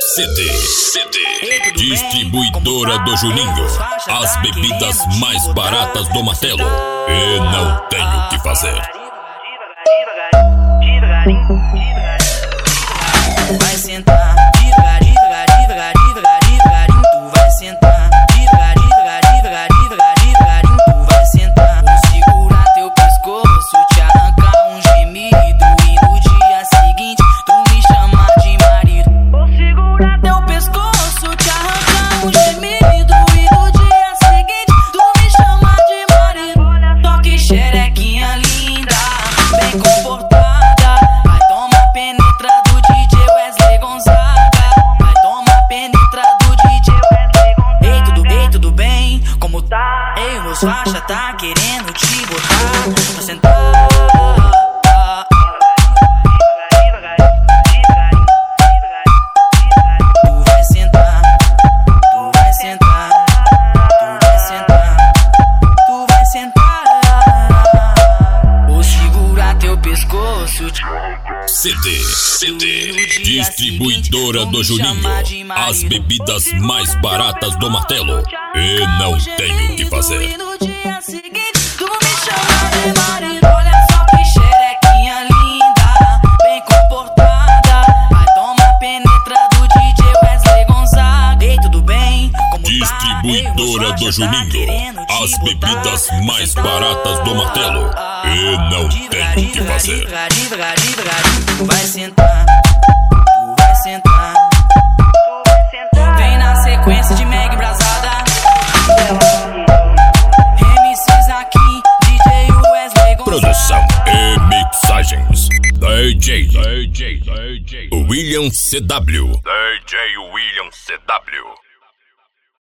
CD. Distribuidora do Juninho. As bebidas mais baratas do Martelo. E não tenho o que fazer. Vai sentar, devagarinho, tu vai sentar, devagarinho, tu vai sentar. Vou segurar teu pescoço, te arrancar um gemido e no dia seguinte tu me chamar de marido. Vou segurar teu pescoço, te arrancar um gemido e no dia seguinte tu me chamar de marido. Toque xerequinha linda, bem comportada, vai tomar penetra do DJ Wesley Gonzaga. Vai tomar penetra do DJ Wesley Gonzaga. Ei, tudo bem? Como tá? Ei, meus faixa tá querendo te botar pra sentar. Tu vai sentar, tu vai sentar, tu vai sentar, tu vai sentar. Vou segurar teu pescoço. CD. Distribuidora do Juninho. As bebidas mais baratas do Martelo. E não tenho o que fazer. E no dia seguinte tu me chama de marido. Olha só que xerequinha linda, bem comportada, vai tomar penetra do DJ Wesley Gonzaga. Ei, tudo bem? Como Distribuidora do Juninho. As bebidas mais baratas do Martelo. E não tenho o que fazer. Devagarinho, tu vai sentar, tu vai sentar, vem na sequência de Meg Brasada, MCs aqui, DJ Wesley Gonzaga. Produção e mixagens DJ William CW. DJ William CW.